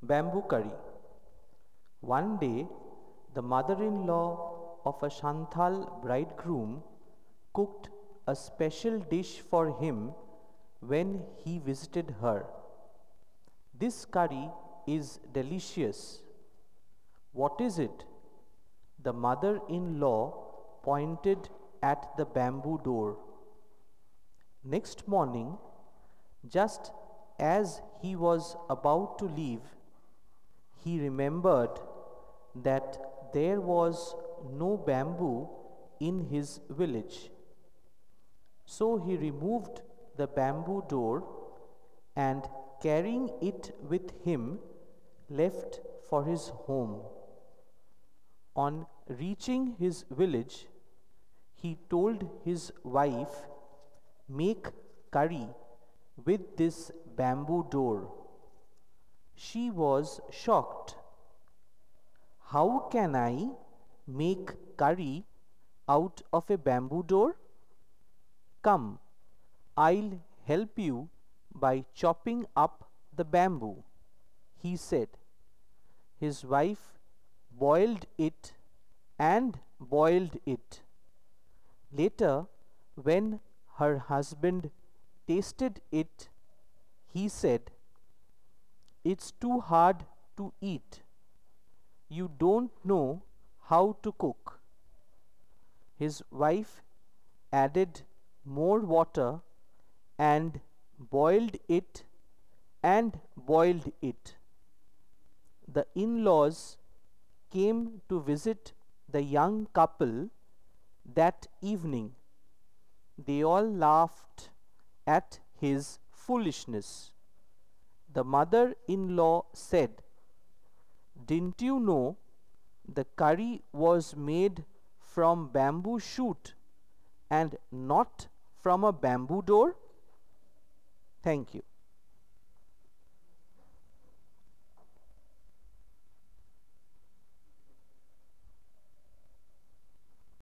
Bamboo curry. One day, the mother-in-law of a Shanthal bridegroom cooked a special dish for him when he visited her. This curry is delicious. What is it? The mother-in-law pointed at the bamboo door. Next morning, just as he was about to leave, he remembered that there was no bamboo in his village. So he removed the bamboo door and, carrying it with him, left for his home. On reaching his village, he told his wife, "Make curry with this bamboo door." She was shocked. "How can I make curry out of a bamboo door? Come, I'll help you by chopping up the bamboo," he said. His wife boiled it and boiled it. Later, when her husband tasted it, he said, "It's too hard to eat. You don't know how to cook." His wife added more water and boiled it and boiled it. The in-laws came to visit the young couple that evening. They all laughed at his foolishness. The mother-in-law said, "Didn't you know the curry was made from bamboo shoot and not from a bamboo door?" Thank you.